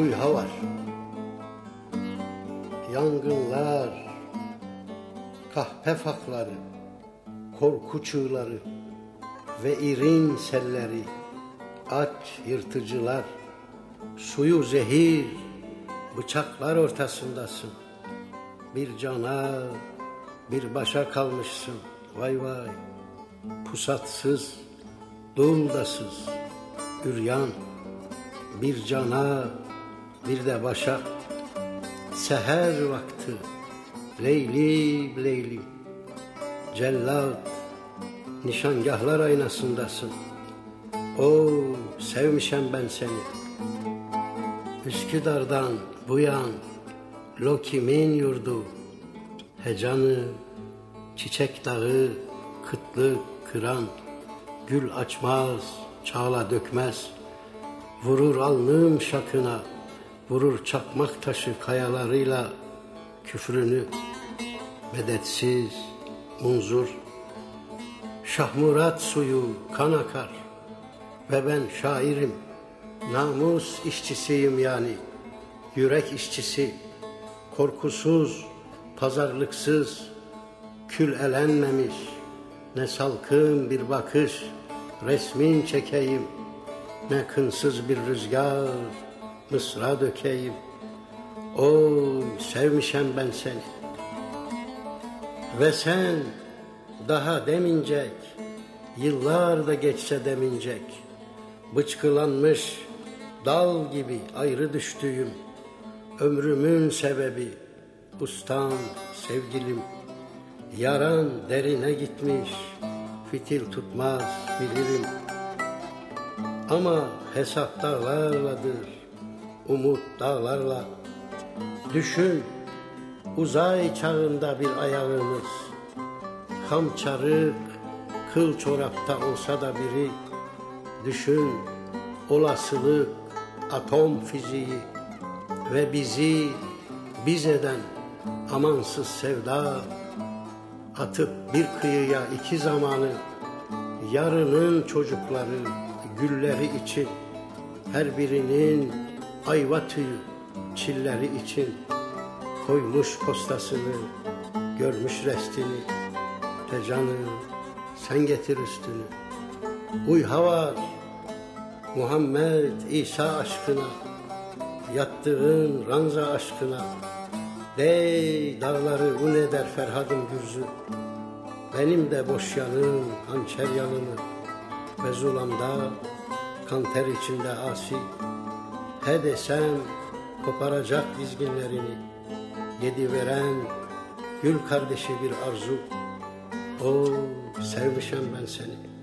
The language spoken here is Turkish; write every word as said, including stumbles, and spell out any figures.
uyha var. Yangınlar, kahpe fakları, korku çığları ve irin selleri, aç yırtıcılar, suyu zehir, bıçaklar ortasındasın. Bir cana, bir başa kalmışsın, vay vay. Pusatsız, duldasız, üryan, bir cana, bir de başa. Seher vakti, leyli leyli, cellat, nişangahlar aynasındasın. O sevmişem ben seni. Üsküdar'dan bu yan, lo kimin yurdu, hecanı, çiçek dağı, kıtlık kıran, gül açmaz, çağla dökmez, vurur alnım şakına, vurur çakmak taşı kayalarıyla küfrünü, medetsiz, munzur. Şahmurat suyu kan akar ve ben şairim, namus işçisiyim yani, yürek işçisi, korkusuz, pazarlıksız, kül elenmemiş, ne salkım bir bakış resmin çekeyim, ne kınsız bir rüzgar mısra dökeyim. Oy sevmişem ben seni. Ve sen daha demincek, yıllar da geçse demincek, bıçkılanmış dal gibi ayrı düştüğüm, ömrümün sebebi ustam sevgilim. Yaran derine gitmiş, fitil tutmaz bilirim. Ama hesap dağlarladır, umut dağlarla. Düşün, uzay çağında bir ayağımız, ham çarık, kıl çorapta olsa da biri. Düşün, olasılık, atom fiziği ve bizi biz eden amansız sevda. Atıp bir kıyıya iki zamanı, yarının çocukları, gülleri için, her birinin ayva tüyü, çilleri için, koymuş postasını, görmüş restini. De canım, sen getir üstünü. Uyha var, Muhammed İsa aşkına, yattığın ranza aşkına. Dey dağları un eder Ferhad'ın gürzü, benim de boş yanım hançer yanımı, ve zulamda kanter içinde asi. He desem koparacak dizginlerini, yediveren gül kardeşi bir arzu. O sevmişem ben seni.